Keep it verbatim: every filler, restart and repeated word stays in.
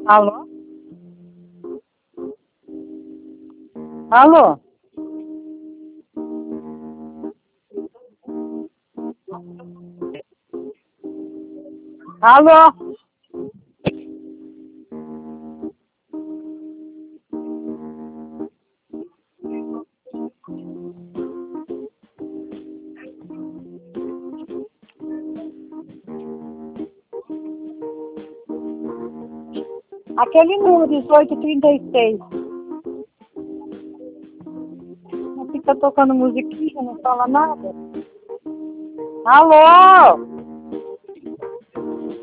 Alô? Alô? Alô? Aquele número dezoito trinta e seis. Não fica tocando musiquinha, não fala nada. Alô?